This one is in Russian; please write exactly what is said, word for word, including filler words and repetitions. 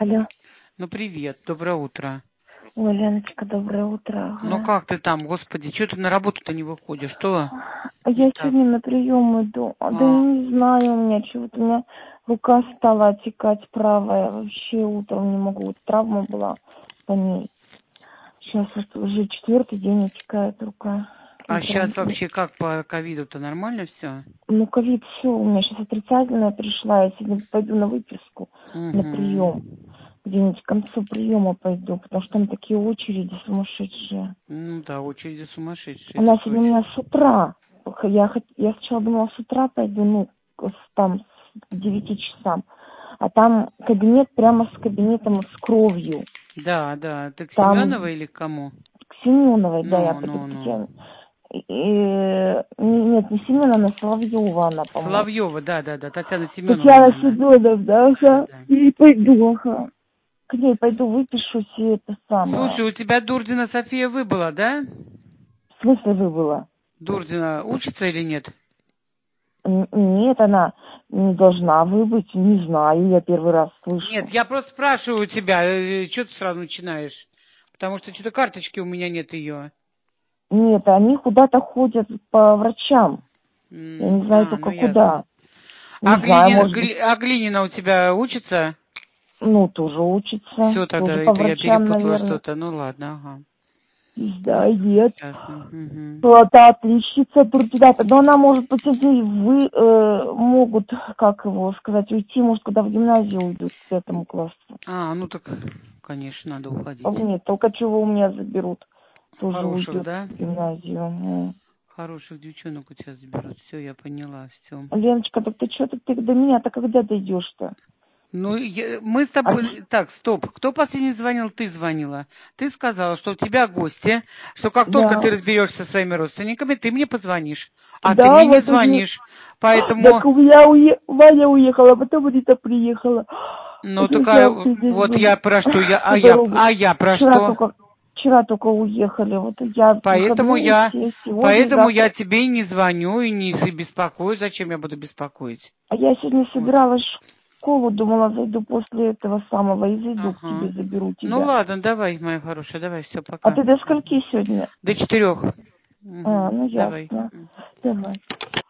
Алло. Ну, привет, доброе утро. Ой, Леночка, доброе утро. Ну, Ага. как ты там, господи, что ты на работу-то не выходишь? Что А не я так? сегодня на прием иду. А, да я А, не знаю, у меня чего-то, у меня рука стала отекать правая. Вообще утром не могу. Вот травма была по ней. Сейчас вот уже четвертый день отекает рука. а Утром. сейчас вообще как по ковиду-то нормально все? Ну, ковид, все, у меня сейчас отрицательная пришла. Я сегодня пойду на выписку, на прием. Угу. Где-нибудь к концу приема пойду, потому что там такие очереди сумасшедшие. Ну да, очереди сумасшедшие, это Она сегодня у меня точно. с утра. Я, хот- я сначала думала, с утра пойду, ну, с- там, с девяти часам. А там кабинет прямо с кабинетом с кровью. Да, да. Ты к Там Семеновой или к кому? к Семеновой, да, я Ну, пойду ну, к ну. Татьяне. И- и- нет, не Семеновна, Соловьева она, по-моему. Соловьева, да, да, да. Татьяна Семеновна Татьяна она. Семеновна, Да, ага. да. И пойду, ага. К ней пойду, выпишусь и это самое. Слушай, у тебя Дурдина София выбыла, да? В смысле выбыла? Дурдина учится или нет? Н- Нет, она не должна выбыть, не знаю, я первый раз Нет, слышу. я просто спрашиваю тебя, что ты сразу начинаешь? Потому что что-то карточки у меня нет ее. Нет, они куда-то ходят по врачам. Я М, не знаю А, ну только ясно. куда. А Не знаю, Глинина, может быть, Гли- а Глинина у тебя учится? ну, тоже учится. Все тогда, Тоже по это я врачам, перепутала наверное. что-то. Ну ладно, ага. Не знаю, нет. Ясно. Мгм. Ну, это отличница турдидата. Но она может быть, они вы э, могут, как его сказать, уйти, может, когда в гимназию уйдут к пятому классу. А, ну так, конечно, надо А уходить. нет, Толкачева у меня заберут. Тоже Хороших, уйдет да? в гимназию. М. Хороших девчонок у тебя заберут. Все, я поняла, все. Леночка, так ты что ты, ты до меня-то когда дойдешь-то? Ну, я- мы с А, тобой... Так, стоп. Кто последний звонил? Ты звонила. Ты сказала, что у тебя гости, что как только да. ты разберешься со своими родственниками, ты мне позвонишь. А ты Да, мне не вот уже. звонишь. Так Поэтому... у меня уе... Ваня уехала, а потом Рита приехала. Ну, Это такая... завтра здесь Вот я были про что я... по А я, дорогу. а я про Вчера что? только, вчера только уехали. Вот я Поэтому выходные я... все, сегодня и Поэтому я завтра. тебе и не звоню, и не беспокою. Зачем я буду беспокоить? А я сегодня Вот. собиралась в школу, думала, зайду после этого самого и зайду к тебе, Ага. заберу Ну тебя. ладно, давай, моя хорошая, давай, все, А пока. ты до скольки сегодня? До четырех. А, Угу. ну Давай. ясно. Давай.